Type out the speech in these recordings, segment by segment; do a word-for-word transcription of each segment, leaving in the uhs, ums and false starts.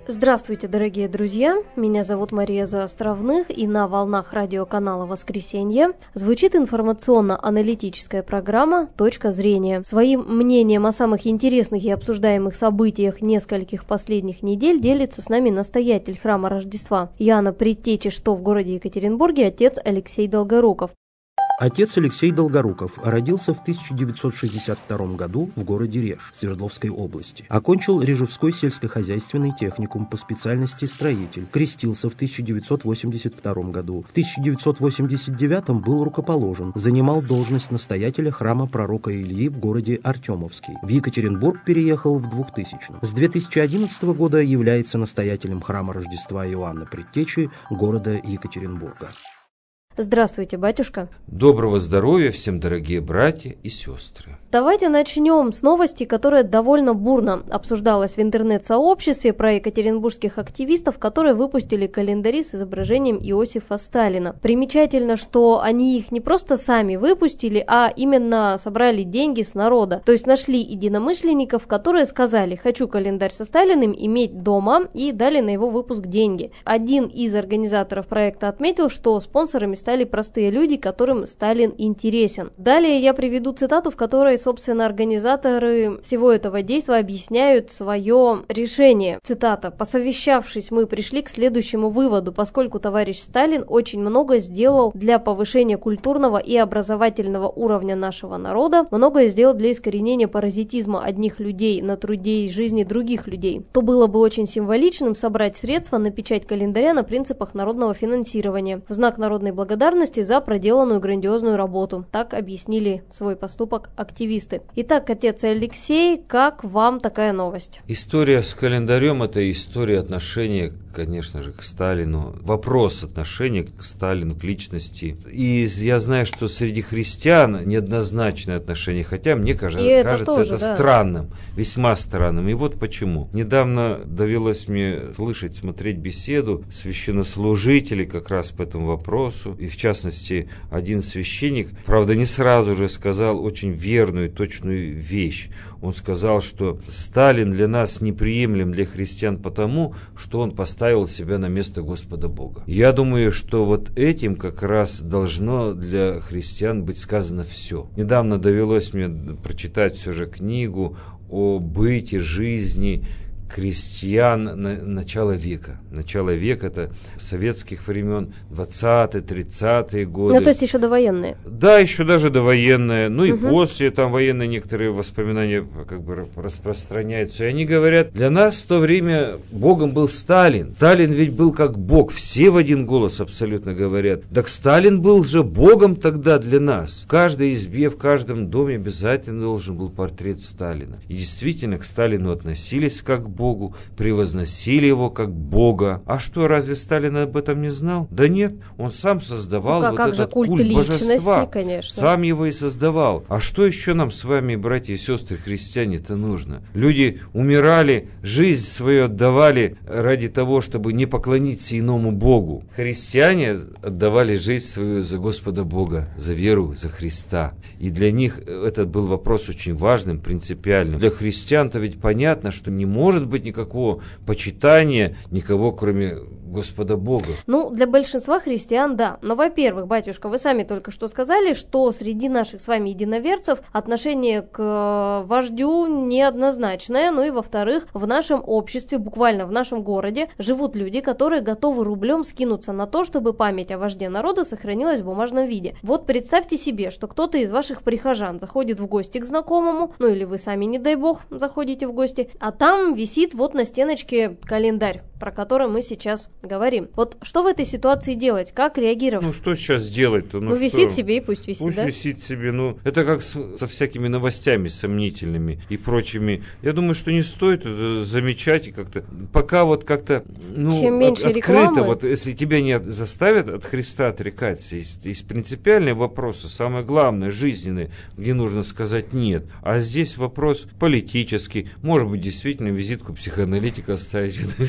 Здравствуйте, дорогие друзья! Меня зовут Мария Заостровных, и на волнах радиоканала «Воскресенье» звучит информационно-аналитическая программа «Точка зрения». Своим мнением о самых интересных и обсуждаемых событиях нескольких последних недель делится с нами настоятель храма Рождества Иоанна Предтечи, что в городе Екатеринбурге, отец Алексей Долгоруков. Отец Алексей Долгоруков родился в тысяча девятьсот шестьдесят втором году в городе Реж Свердловской области. Окончил Режевской сельскохозяйственный техникум по специальности строитель. Крестился в тысяча девятьсот восемьдесят втором году. В тысяча девятьсот восемьдесят девятом был рукоположен. Занимал должность настоятеля храма пророка Ильи в городе Артемовский. В Екатеринбург переехал в двухтысячном. С две тысячи одиннадцатого года является настоятелем храма Рождества Иоанна Предтечи города Екатеринбурга. Здравствуйте, батюшка. Доброго здоровья всем, дорогие братья и сестры. Давайте начнем с новости, которая довольно бурно обсуждалась в интернет-сообществе, про екатеринбургских активистов, которые выпустили календари с изображением Иосифа Сталина. Примечательно, что они их не просто сами выпустили, а именно собрали деньги с народа. То есть нашли единомышленников, которые сказали: «Хочу календарь со Сталиным иметь дома», и дали на его выпуск деньги. Один из организаторов проекта отметил, что спонсорами стали простые люди, которым Сталин интересен. Далее я приведу цитату, в которой, собственно, организаторы всего этого действия объясняют свое решение. Цитата: «Посовещавшись, мы пришли к следующему выводу. Поскольку товарищ Сталин очень много сделал для повышения культурного и образовательного уровня нашего народа, многое сделал для искоренения паразитизма одних людей на труде и жизни других людей, то было бы очень символичным собрать средства на печать календаря на принципах народного финансирования в знак народной благодарности благодарности за проделанную грандиозную работу». Так объяснили свой поступок активисты. Итак, отец Алексей, как вам такая новость? История с календарем – это история отношения, конечно же, к Сталину. Вопрос отношения к Сталину, к личности. И я знаю, что среди христиан неоднозначное отношение, хотя мне кажется, это, кажется, тоже, это да. странным, весьма странным. И вот почему. Недавно довелось мне слышать, смотреть беседу священнослужителей как раз по этому вопросу. И в частности, один священник, правда, не сразу же сказал очень верную и точную вещь. Он сказал, что Сталин для нас неприемлем, для христиан, потому, что он поставил себя на место Господа Бога. Я думаю, что вот этим как раз должно для христиан быть сказано все. Недавно довелось мне прочитать все же книгу о быте, жизни крестьян на, начала века. Начало века — это советских времен, двадцатые, тридцатые годы. Ну, то есть еще довоенные. Да, еще даже довоенные. Ну, и угу. после там военные некоторые воспоминания как бы распространяются. И они говорят, для нас в то время Богом был Сталин. Сталин ведь был как Бог. Все в один голос абсолютно говорят. Так Сталин был же Богом тогда для нас. В каждой избе, в каждом доме обязательно должен был портрет Сталина. И действительно к Сталину относились как к Богу, превозносили его как Бога. А что, разве Сталин об этом не знал? Да нет, он сам создавал ну, как, вот как этот же, культ, культ божества. Конечно. Сам его и создавал. А что еще нам с вами, братья и сестры, христиане-то нужно? Люди умирали, жизнь свою отдавали ради того, чтобы не поклониться иному Богу. Христиане отдавали жизнь свою за Господа Бога, за веру, за Христа. И для них этот был вопрос очень важным, принципиальным. Для христиан-то ведь понятно, что не может быть никакого почитания никого, кроме Господа Бога. Ну, для большинства христиан, да. Но, во-первых, батюшка, вы сами только что сказали, что среди наших с вами единоверцев отношение к вождю неоднозначное. Ну и, во-вторых, в нашем обществе, буквально в нашем городе, живут люди, которые готовы рублем скинуться на то, чтобы память о вожде народа сохранилась в бумажном виде. Вот представьте себе, что кто-то из ваших прихожан заходит в гости к знакомому, ну или вы сами, не дай бог, заходите в гости, а там висит вот на стеночке календарь, про который мы сейчас говорим. Вот что в этой ситуации делать? Как реагировать? Ну, что сейчас делать-то? Ну, ну что? Висит себе и пусть висит, Пусть да? висит себе. Ну, это как с, со всякими новостями сомнительными и прочими. Я думаю, что не стоит это замечать и как-то... Пока вот как-то... Ну, чем меньше от, рекламы... Открыто, вот если тебя не от, заставят от Христа отрекаться, есть, есть принципиальные вопросы, самое главное, жизненные, где нужно сказать «нет». А здесь вопрос политический. Может быть, действительно визитку психоаналитика оставить в этом всеми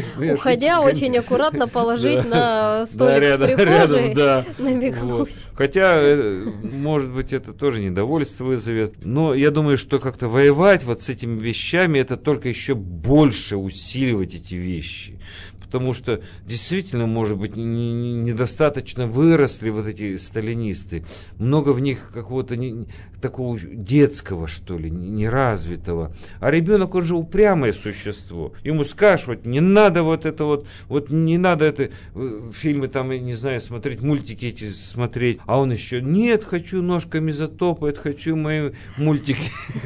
уходя, очень аккуратно положить на столик в прихожей, набегусь. Хотя, может быть, это тоже недовольство вызовет, но я думаю, что как-то воевать вот с этими вещами, это только еще больше усиливать эти вещи. Потому что действительно, может быть, недостаточно выросли вот эти сталинисты. Много в них какого-то не, такого детского, что ли, неразвитого. А ребенок, он же упрямое существо. Ему скажешь, вот не надо вот это вот, вот не надо это, фильмы там, я не знаю, смотреть, мультики эти смотреть. А он еще, нет, хочу ножками затопать, хочу мои мультики.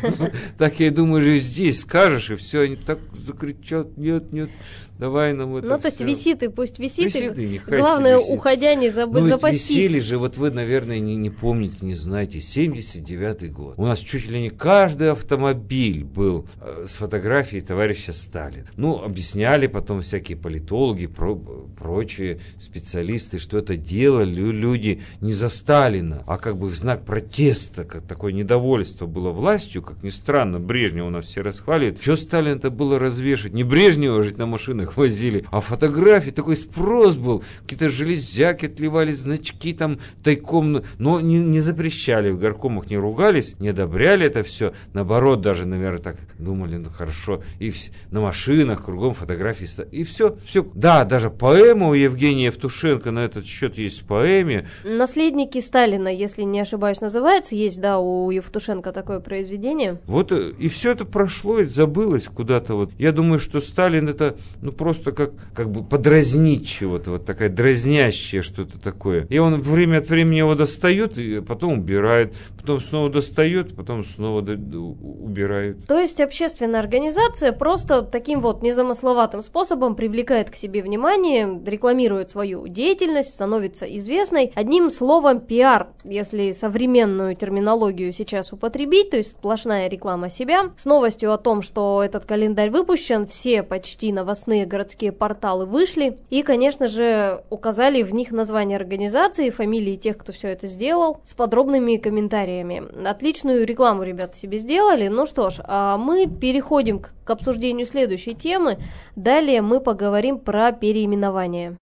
Так я думаю, же здесь скажешь, и все, они так закричат, нет, нет. Давай нам это. Ну, то есть все. Висит и пусть висит. Висит, и и главное, висит. Уходя, не забыть ну, запастись. Висели же, вот вы, наверное, не, не помните, не знаете, семьдесят девятый год. У нас чуть ли не каждый автомобиль был э, с фотографией товарища Сталина. Ну, объясняли потом всякие политологи, про, прочие специалисты, что это делали люди не за Сталина, а как бы в знак протеста, как такое недовольство было властью, как ни странно, Брежнева у нас все расхваливают. Что Сталин-то было развешивать? Не Брежнева жить на машинах возили, а фотографии, такой спрос был, какие-то железяки отливали, значки там тайком, но не, не запрещали, в горкомах не ругались, не одобряли это все, наоборот, даже, наверное, так думали, ну хорошо, и все, на машинах кругом фотографии, и все, все, да, даже поэма у Евгения Евтушенко на этот счет есть в поэме. «Наследники Сталина», если не ошибаюсь, называется, есть, да, у Евтушенко такое произведение. Вот, и все это прошло, и забылось куда-то, вот, я думаю, что Сталин это, ну, просто как, как бы подразнить чего-то, вот такая дразнящее что-то такое. И он время от времени его достает, и потом убирает, потом снова достает, потом снова до- убирает. То есть общественная организация просто таким вот незамысловатым способом привлекает к себе внимание, рекламирует свою деятельность, становится известной. Одним словом, пиар, если современную терминологию сейчас употребить, то есть сплошная реклама себя. С новостью о том, что этот календарь выпущен, все почти новостные городские порталы вышли и, конечно же, указали в них название организации, фамилии тех, кто все это сделал, с подробными комментариями. Отличную рекламу ребята себе сделали. Ну что ж, а мы переходим к, к обсуждению следующей темы. Далее мы поговорим про переименование.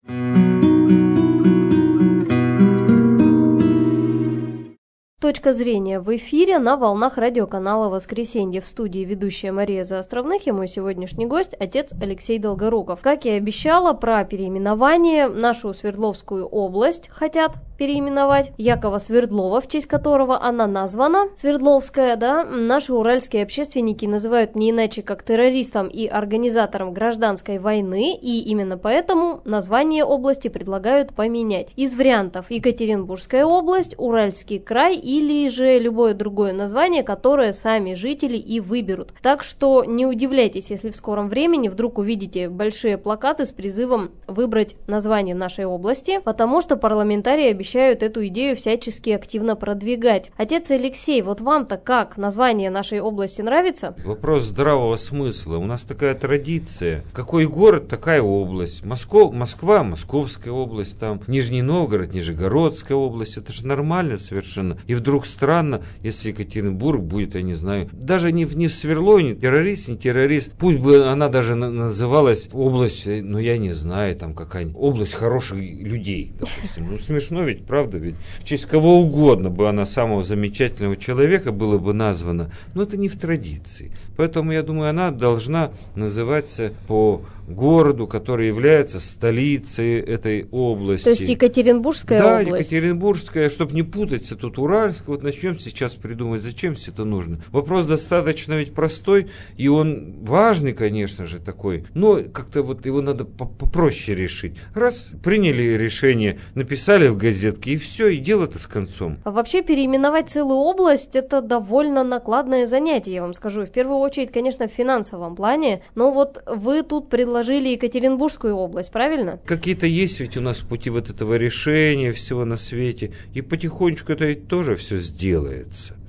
Точка зрения в эфире на волнах радиоканала «Воскресенье». В студии ведущая Мария Заостровных и мой сегодняшний гость – отец Алексей Долгоруков. Как и обещала, про переименование нашу Свердловскую область хотят переименовать. Якова Свердлова, в честь которого она названа, Свердловская, да, наши уральские общественники называют не иначе как террористом и организатором гражданской войны, и именно поэтому название области предлагают поменять. Из вариантов Екатеринбургская область, Уральский край или же любое другое название, которое сами жители и выберут. Так что не удивляйтесь, если в скором времени вдруг увидите большие плакаты с призывом выбрать название нашей области, потому что парламентарии обещают эту идею всячески активно продвигать. Отец Алексей, вот вам-то как? Название нашей области нравится? Вопрос здравого смысла. У нас такая традиция. Какой город, такая область. Москва, Москва, Московская область, там Нижний Новгород, Нижегородская область. Это же нормально совершенно. И вдруг странно, если Екатеринбург будет, я не знаю, даже не в, не в Свердлове, террорист, не террорист. Пусть бы она даже называлась область, ну я не знаю, там какая-нибудь область хороших людей, допустим. Ну смешно ведь, правда ведь? В честь кого угодно бы она, самого замечательного человека, было бы названа. Но это не в традиции. Поэтому, я думаю, она должна называться по городу, который является столицей этой области. То есть Екатеринбургская да, область. Да, Екатеринбургская, чтобы не путаться, тут Уральская. Вот начнем сейчас придумывать, зачем все это нужно. Вопрос достаточно ведь простой, и он важный, конечно же, такой, но как-то вот его надо попроще решить. Раз приняли решение, написали в газетке, и все, и дело-то с концом. А вообще переименовать целую область – это довольно накладное занятие, я вам скажу. В первую очередь, конечно, в финансовом плане, но вот вы тут предложили Предложили Екатеринбургскую область, правильно? Какие-то есть ведь у нас пути вот этого решения всего на свете. И потихонечку это ведь тоже все сделается.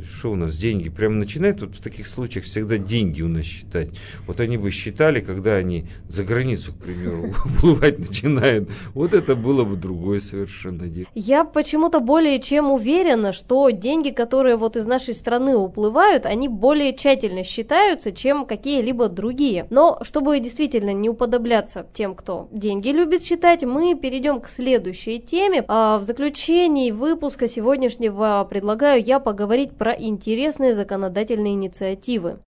что у нас деньги, прямо начинают вот в таких случаях всегда деньги у нас считать. Вот они бы считали, когда они за границу, к примеру, уплывать начинают. Вот это было бы другое совершенно дело. Я почему-то более чем уверена, что деньги, которые вот из нашей страны уплывают, они более тщательно считаются, чем какие-либо другие. Но чтобы действительно не уподобляться тем, кто деньги любит считать, мы перейдем к следующей теме. А в заключении выпуска сегодняшнего предлагаю я поговорить про интересные законодательные инициативы.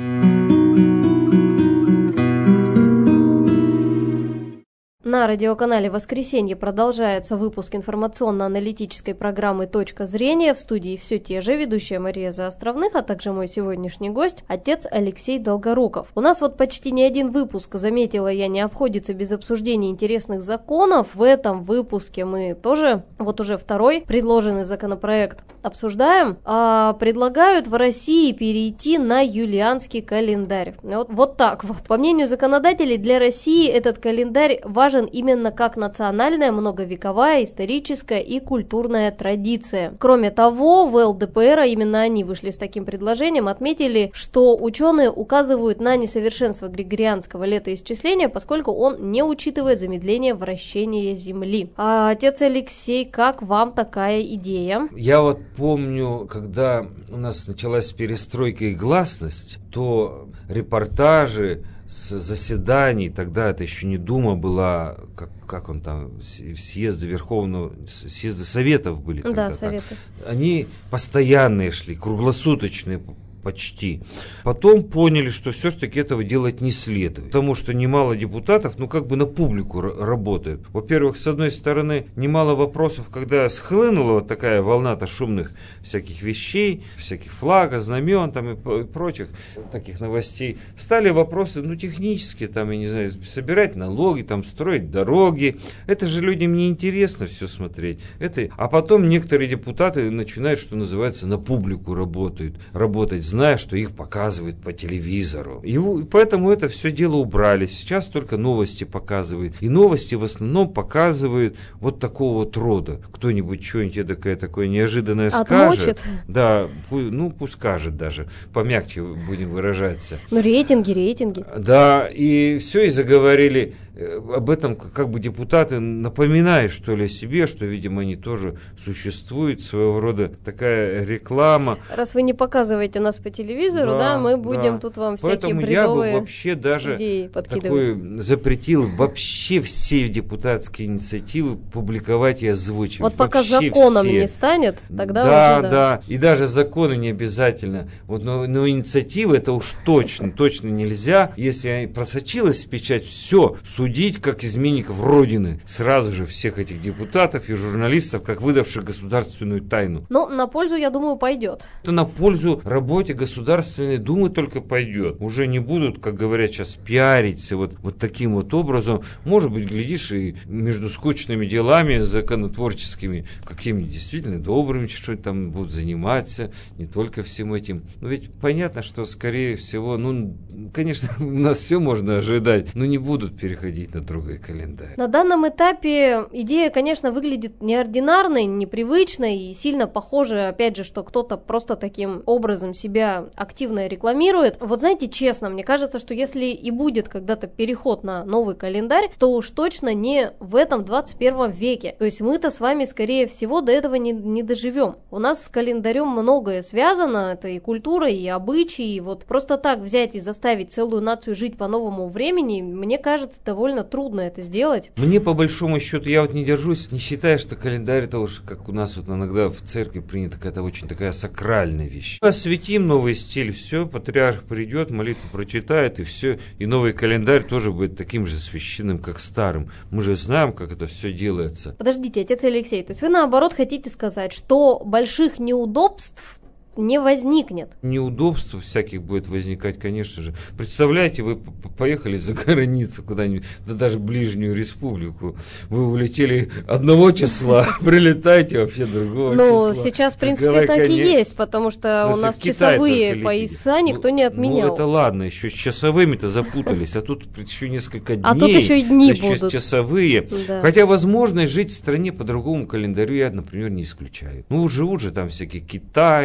На радиоканале «Воскресенье» продолжается выпуск информационно-аналитической программы «Точка зрения». В студии все те же, ведущая Мария Заостровных, а также мой сегодняшний гость, отец Алексей Долгоруков. У нас вот почти не один выпуск, заметила я, не обходится без обсуждения интересных законов. В этом выпуске мы тоже, вот уже второй предложенный законопроект обсуждаем. А предлагают в России перейти на юлианский календарь. Вот, вот так вот. По мнению законодателей, для России этот календарь важен именно как национальная, многовековая, историческая и культурная традиция. Кроме того, в эл дэ пэ эр, а именно они вышли с таким предложением, отметили, что ученые указывают на несовершенство григорианского летоисчисления, поскольку он не учитывает замедление вращения Земли. А, отец Алексей, как вам такая идея? Я вот помню, когда у нас началась перестройка и гласность, то репортажи с заседаний, тогда это еще не Дума была, как, как он там, съезды Верховного, съезды Советов были тогда. Да, Советы. Они постоянные шли, круглосуточные почти. Потом поняли, что все-таки этого делать не следует, потому что немало депутатов, ну, как бы на публику работают. Во-первых, с одной стороны, немало вопросов, когда схлынула вот такая волна-то шумных всяких вещей, всяких флагов, знамен там и прочих таких новостей, стали вопросы, ну, технические, там, я не знаю, собирать налоги, там, строить дороги. Это же людям не интересно все смотреть. Это... А потом некоторые депутаты начинают, что называется, на публику работают, работать, зная, что их показывают по телевизору. И поэтому это все дело убрали. Сейчас только новости показывают. И новости в основном показывают вот такого вот рода. Кто-нибудь что-нибудь такое, такое неожиданное Отмочит. скажет. Да, ну пусть скажет даже. Помягче будем выражаться. Ну рейтинги, рейтинги. Да, и все, и заговорили об этом, как бы депутаты напоминают, что ли, о себе, что, видимо, они тоже существуют, своего рода такая реклама. Раз вы не показываете нас по телевизору, да, да мы будем да. тут вам всякие Поэтому бредовые я бы вообще даже идеи подкидывать. Такой запретил вообще все депутатские инициативы публиковать и озвучивать. Вот пока вообще законом все. не станет, тогда да, уже да. да, и даже законы не обязательно. Вот, но, но инициативы это уж точно, точно нельзя. Если просочилась в печать, все, судить как изменников Родины. Сразу же всех этих депутатов и журналистов, как выдавших государственную тайну. Ну, на пользу, я думаю, пойдет. Это на пользу работе Государственной Думы только пойдет. Уже не будут, как говорят сейчас, пиариться вот, вот таким вот образом. Может быть, глядишь, и между скучными делами законотворческими, какими-то действительно добрыми, что там будут заниматься, не только всем этим. Но ведь понятно, что, скорее всего, ну, конечно, у нас все можно ожидать, но не будут переходить на другой календарь. На данном этапе идея, конечно, выглядит неординарной, непривычной и сильно похоже, опять же, что кто-то просто таким образом себя активно рекламирует. Вот знаете, честно, мне кажется, что если и будет когда-то переход на новый календарь, то уж точно не в этом двадцать первом веке. То есть мы-то с вами, скорее всего, до этого не, не доживем. У нас с календарем многое связано, это и культура, и обычаи, и вот просто так взять и заставить целую нацию жить по новому времени, мне кажется, довольно трудно это сделать. Мне, по большому счету, я вот не держусь, не считаю, что календарь это уж, как у нас вот иногда в церкви принято, какая-то очень такая сакральная вещь. Осветим новый стиль, все, патриарх придет, молитву прочитает, и все, и новый календарь тоже будет таким же священным, как старым. Мы же знаем, как это все делается. Подождите, отец Алексей, то есть вы наоборот хотите сказать, что больших неудобств не возникнет. Неудобств всяких будет возникать, конечно же. Представляете, вы поехали за границу куда-нибудь, да даже ближнюю республику. Вы улетели одного числа, прилетаете вообще другого числа. Ну, сейчас, в принципе, так и есть, потому что у нас часовые пояса никто не отменял. Ну, это ладно, еще с часовыми-то запутались, а тут еще несколько дней. А тут еще и дни будут. Часовые. Хотя возможность жить в стране по другому календарю я, например, не исключаю. Ну, живут же там всякие китайцы, там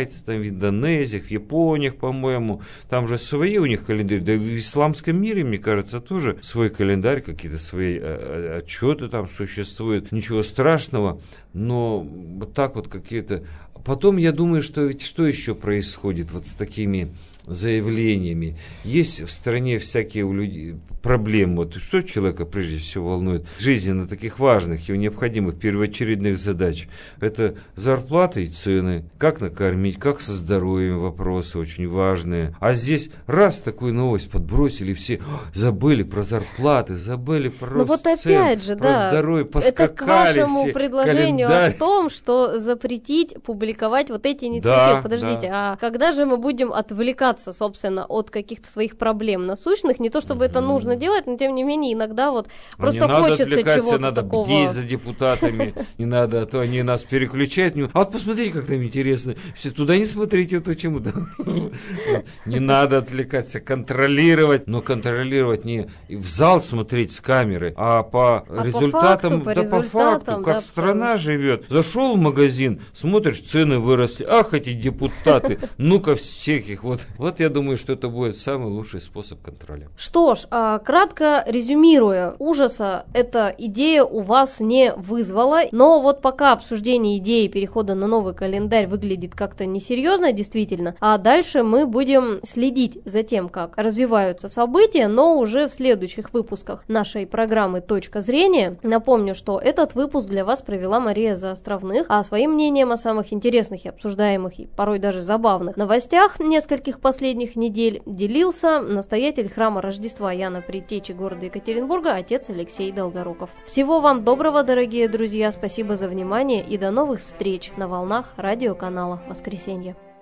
в Индонезиях, в Япониях, по-моему. Там же свои у них календари. Да и в исламском мире, мне кажется, тоже свой календарь, какие-то свои отчеты там существуют. Ничего страшного, но вот так вот какие-то... Потом я думаю, что ведь что еще происходит вот с такими заявлениями. Есть в стране всякие у людей проблемы. Вот что человека прежде всего волнует? Жизненно таких важных и необходимых первоочередных задач. Это зарплаты и цены. Как накормить, как со здоровьем вопросы очень важные. А здесь раз такую новость подбросили, все забыли про зарплаты, забыли про рост вот опять цен, же, про да, здоровье, поскакали это к вашему все, предложению календарь. о том, что запретить публиковать вот эти инициативы. Да, Подождите, да. а когда же мы будем отвлекаться, собственно, от каких-то своих проблем насущных? Не то чтобы mm-hmm. это нужно делать, но тем не менее иногда вот но просто хочется чего-то надо такого. Бдеть за депутатами, не надо, а то они нас переключают. А вот посмотрите, как там интересно. Все туда не смотрите, то чему-то. Не надо отвлекаться, контролировать, но контролировать не в зал смотреть с камеры, а по результатам, да по факту, как страна живет. Зашел в магазин, смотришь, цены выросли. Ах, эти депутаты, ну-ка всех их. Вот, вот я думаю, что это будет самый лучший способ контроля. Что ж, кратко резюмируя, ужаса эта идея у вас не вызвала, но вот пока обсуждение идеи перехода на новый календарь выглядит как-то несерьезно, действительно, а дальше мы будем следить за тем, как развиваются события, но уже в следующих выпусках нашей программы «Точка зрения». Напомню, что этот выпуск для вас провела Мария Заостровных, а своим мнением о самых интересных и обсуждаемых и порой даже забавных новостях нескольких последних недель делился настоятель храма Рождества Яна Предтечи города Екатеринбурга, отец Алексей Долгоруков. Всего вам доброго, дорогие друзья, спасибо за внимание и до новых встреч на волнах радиоканала «Воскресенье».